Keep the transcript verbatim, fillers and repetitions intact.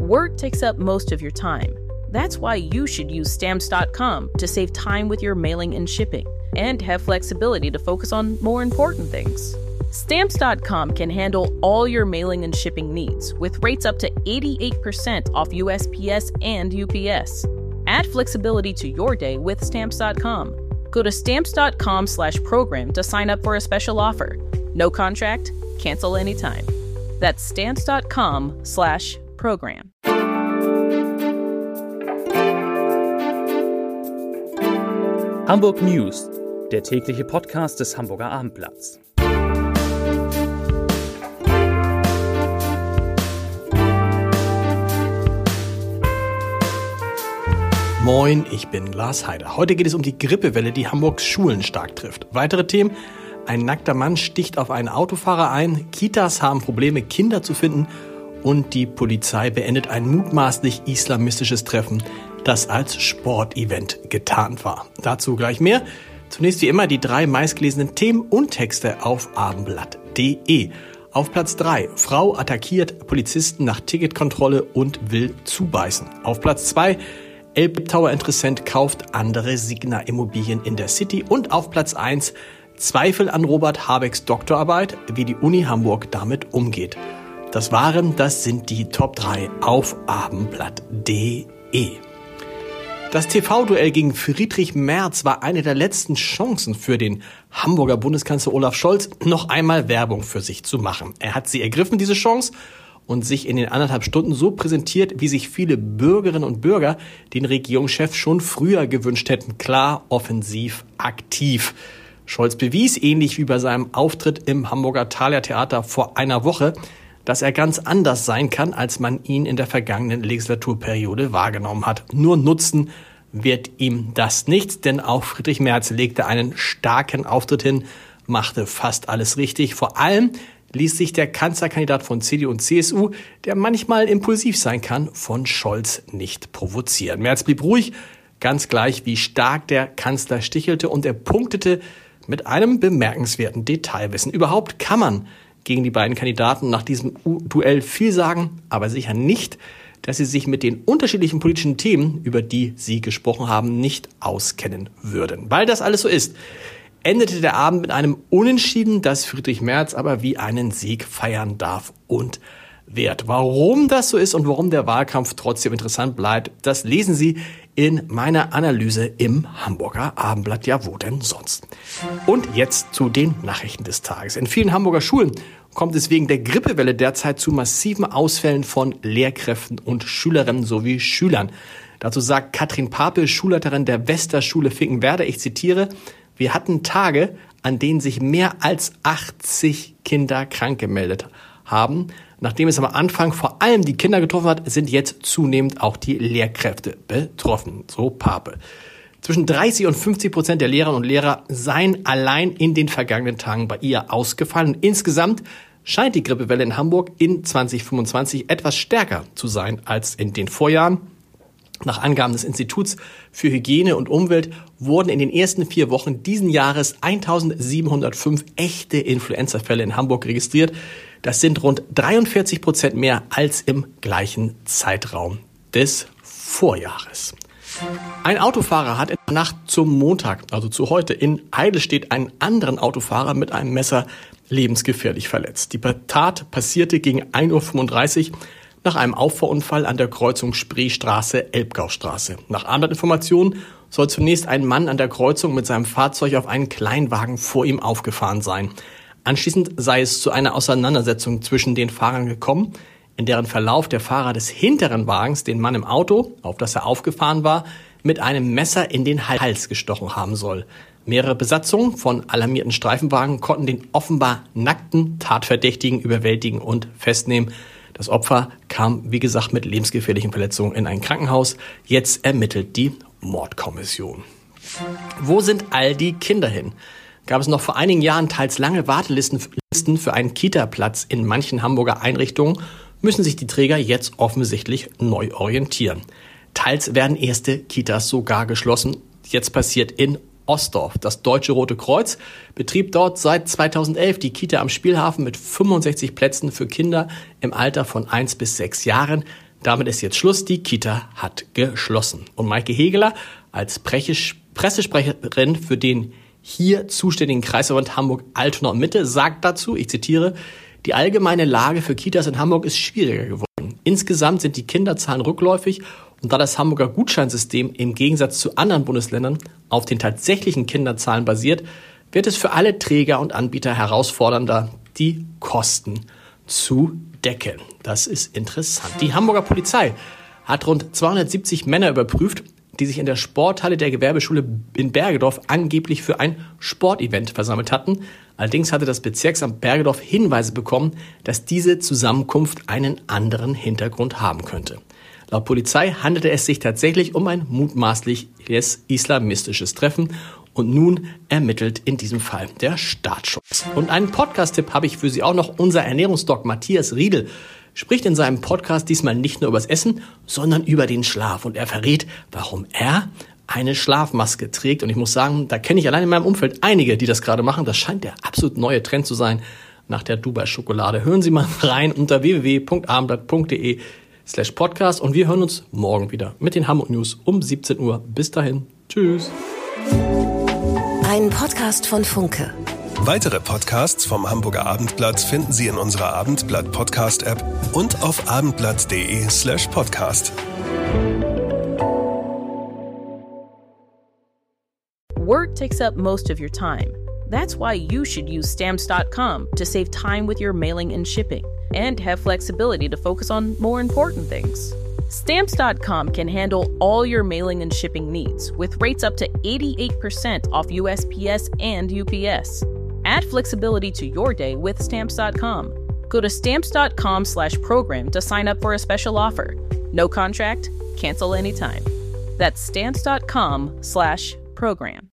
Work takes up most of your time. That's why you should use Stamps dot com to save time with your mailing and shipping and have flexibility to focus on more important things. Stamps dot com can handle all your mailing and shipping needs with rates up to eighty-eight percent off U S P S and U P S. Add flexibility to your day with Stamps dot com. Go to Stamps dot com slash program to sign up for a special offer. No contract, cancel anytime. That's Stamps dot com slash program. Hamburg News, der tägliche Podcast des Hamburger Abendblatts. Moin, ich bin Lars Heider. Heute geht es um die Grippewelle, die Hamburgs Schulen stark trifft. Weitere Themen: Ein nackter Mann sticht auf einen Autofahrer ein, Kitas haben Probleme, Kinder zu finden und die Polizei beendet ein mutmaßlich islamistisches Treffen, das als Sportevent getarnt war. Dazu gleich mehr. Zunächst wie immer die drei meistgelesenen Themen und Texte auf abendblatt punkt de. Auf Platz drei, Frau attackiert Polizisten nach Ticketkontrolle und will zubeißen. Auf Platz zwei, Elbtower-Interessent kauft andere Signa-Immobilien in der City. Und auf Platz eins, Zweifel an Robert Habecks Doktorarbeit, wie die Uni Hamburg damit umgeht. Das waren, das sind die Top drei auf abendblatt punkt de. Das T V-Duell gegen Friedrich Merz war eine der letzten Chancen für den Hamburger Bundeskanzler Olaf Scholz, noch einmal Werbung für sich zu machen. Er hat sie ergriffen, diese Chance, und sich in den anderthalb Stunden so präsentiert, wie sich viele Bürgerinnen und Bürger den Regierungschef schon früher gewünscht hätten. Klar, offensiv, aktiv. Scholz bewies, ähnlich wie bei seinem Auftritt im Hamburger Thalia Theater vor einer Woche, dass er ganz anders sein kann, als man ihn in der vergangenen Legislaturperiode wahrgenommen hat. Nur nutzen wird ihm das nichts, denn auch Friedrich Merz legte einen starken Auftritt hin, machte fast alles richtig. Vor allem ließ sich der Kanzlerkandidat von C D U und C S U, der manchmal impulsiv sein kann, von Scholz nicht provozieren. Merz blieb ruhig, ganz gleich wie stark der Kanzler stichelte, und er punktete mit einem bemerkenswerten Detailwissen. Überhaupt kann man gegen die beiden Kandidaten nach diesem Duell viel sagen, aber sicher nicht, dass sie sich mit den unterschiedlichen politischen Themen, über die sie gesprochen haben, nicht auskennen würden. Weil das alles so ist, endete der Abend mit einem Unentschieden, das Friedrich Merz aber wie einen Sieg feiern darf und wird. Warum das so ist und warum der Wahlkampf trotzdem interessant bleibt, das lesen Sie in meiner Analyse im Hamburger Abendblatt. Ja, wo denn sonst? Und jetzt zu den Nachrichten des Tages. In vielen Hamburger Schulen kommt es wegen der Grippewelle derzeit zu massiven Ausfällen von Lehrkräften und Schülerinnen sowie Schülern. Dazu sagt Katrin Papel, Schulleiterin der Westerschule Finkenwerder, ich zitiere: Wir hatten Tage, an denen sich mehr als achtzig Kinder krank gemeldet haben. Nachdem es am Anfang vor allem die Kinder getroffen hat, sind jetzt zunehmend auch die Lehrkräfte betroffen, so Papel. Zwischen dreißig und fünfzig Prozent der Lehrerinnen und Lehrer seien allein in den vergangenen Tagen bei ihr ausgefallen. Und insgesamt scheint die Grippewelle in Hamburg in zwanzig fünfundzwanzig etwas stärker zu sein als in den Vorjahren. Nach Angaben des Instituts für Hygiene und Umwelt wurden in den ersten vier Wochen diesen Jahres eintausendsiebenhundertfünf echte Influenza-Fälle in Hamburg registriert. Das sind rund dreiundvierzig Prozent mehr als im gleichen Zeitraum des Vorjahres. Ein Autofahrer hat in der Nacht zum Montag, also zu heute, in Eidelstedt einen anderen Autofahrer mit einem Messer lebensgefährlich verletzt. Die Tat passierte gegen ein Uhr fünfunddreißig nach einem Auffahrunfall an der Kreuzung Spreestraße-Elbgaustraße. Nach Abendblattinformationen soll zunächst ein Mann an der Kreuzung mit seinem Fahrzeug auf einen Kleinwagen vor ihm aufgefahren sein. Anschließend sei es zu einer Auseinandersetzung zwischen den Fahrern gekommen, in deren Verlauf der Fahrer des hinteren Wagens den Mann im Auto, auf das er aufgefahren war, mit einem Messer in den Hals gestochen haben soll. Mehrere Besatzungen von alarmierten Streifenwagen konnten den offenbar nackten Tatverdächtigen überwältigen und festnehmen. Das Opfer kam, wie gesagt, mit lebensgefährlichen Verletzungen in ein Krankenhaus. Jetzt ermittelt die Mordkommission. Wo sind all die Kinder hin? Gab es noch vor einigen Jahren teils lange Wartelisten für einen Kita-Platz in manchen Hamburger Einrichtungen, müssen sich die Träger jetzt offensichtlich neu orientieren. Teils werden erste Kitas sogar geschlossen. Jetzt passiert in Ostdorf. Das Deutsche Rote Kreuz betrieb dort seit zweitausendelf die Kita am Spielhafen mit fünfundsechzig Plätzen für Kinder im Alter von eins bis sechs Jahren. Damit ist jetzt Schluss, die Kita hat geschlossen. Und Maike Hegeler als Pressesprecherin für den hier zuständigen Kreisverband Hamburg-Altona und Mitte sagt dazu, ich zitiere, die allgemeine Lage für Kitas in Hamburg ist schwieriger geworden. Insgesamt sind die Kinderzahlen rückläufig und da das Hamburger Gutscheinsystem im Gegensatz zu anderen Bundesländern auf den tatsächlichen Kinderzahlen basiert, wird es für alle Träger und Anbieter herausfordernder, die Kosten zu decken. Das ist interessant. Die Hamburger Polizei hat rund zweihundertsiebzig Männer überprüft, die sich in der Sporthalle der Gewerbeschule in Bergedorf angeblich für ein Sportevent versammelt hatten. Allerdings hatte das Bezirksamt Bergedorf Hinweise bekommen, dass diese Zusammenkunft einen anderen Hintergrund haben könnte. Laut Polizei handelte es sich tatsächlich um ein mutmaßliches islamistisches Treffen und nun ermittelt in diesem Fall der Staatsschutz. Und einen Podcast-Tipp habe ich für Sie auch noch. Unser Ernährungsdoc Matthias Riedel spricht in seinem Podcast diesmal nicht nur über das Essen, sondern über den Schlaf. Und er verrät, warum er eine Schlafmaske trägt. Und ich muss sagen, da kenne ich allein in meinem Umfeld einige, die das gerade machen. Das scheint der absolut neue Trend zu sein nach der Dubai-Schokolade. Hören Sie mal rein unter w w w punkt abendblatt punkt d e slash podcast. Und wir hören uns morgen wieder mit den Hamburg News um siebzehn Uhr. Bis dahin. Tschüss. Ein Podcast von Funke. Weitere Podcasts vom Hamburger Abendblatt finden Sie in unserer Abendblatt-Podcast-App und auf abendblatt punkt d e slash podcast. Work takes up most of your time. That's why you should use Stamps dot com to save time with your mailing and shipping and have flexibility to focus on more important things. Stamps dot com can handle all your mailing and shipping needs with rates up to eighty-eight percent off U S P S and U P S. Add flexibility to your day with Stamps dot com. Go to Stamps dot com slash program to sign up for a special offer. No contract, cancel anytime. That's Stamps dot com slash program.